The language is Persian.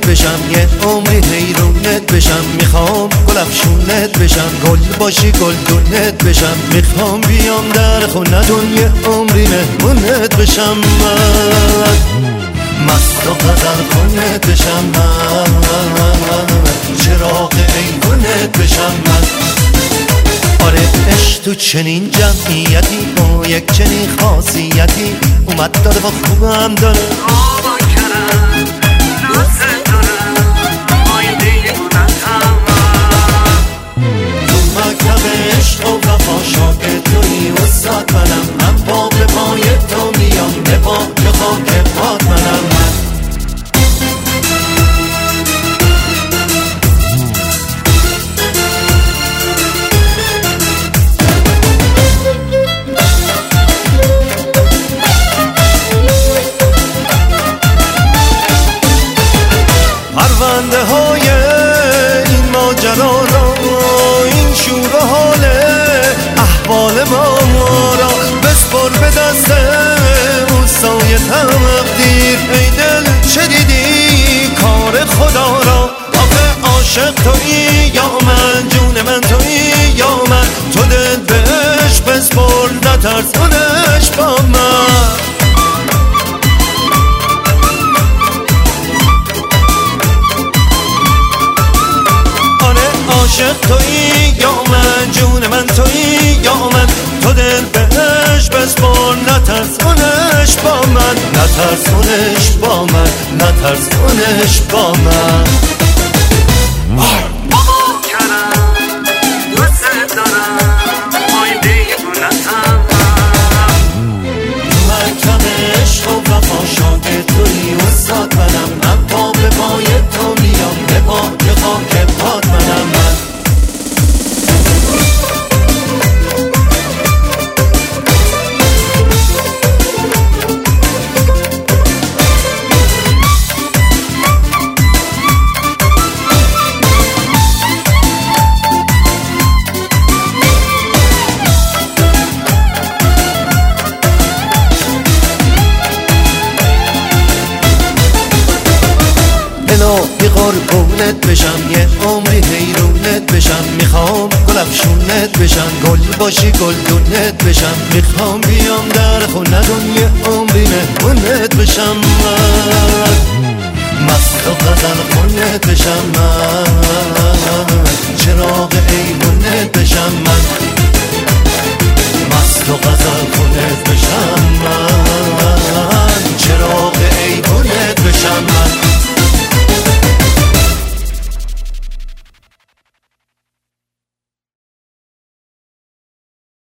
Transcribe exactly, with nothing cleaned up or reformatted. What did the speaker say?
بشم، یه عمری حیرونت بشم. میخوام گل افشونت بشم، گل باشی گلدونت بشم. میخوام بیام در خونتون یه عمری مهمونت بشم. من مست و غزل کنت بشم، من چراغ ایوونت بشم. من آره عشق تو چنین جمعیتی با یک چنین خاصیتی اومد داره با خوبم داره. آبا کرم دوست دارم آینده بودم تو مکتب عشق و وفا شاگرد توی استاد منم. من پا به پای تو میام، به پای خاک پات منم. من پرونده های این ماجرا را، این شور و حال احوال ما را بسپر به دست اوستای تقدیر. ای دل چه دیدی کار خدا را؟ آخه عاشق تویی یا من، جون من تویی یا من. تو دل بهش بسپر نترسونش با من. عاشق تویی یا من، جون من تویی یا من. تو دل بهش بسپر نترسونش با من، نترسونش با من، نترسونش با من. بابا کرم دوست دارم آینده بودم. مکتب عشق و وفا شاگرد توی استاد منم. من پا به پای تو میام، به پای خاک پات منم. من الهی قربونت بشم، یه عمری حیرونت بشم. میخوام گل افشونت بشم، گل باشی گلدونت بشم. میخوام بیام در خونتون یه عمری مهمونت بشم. من مست و غزل کنت بشم، من چراغ ایوونت بشم. من مست و غزل کنت بشم.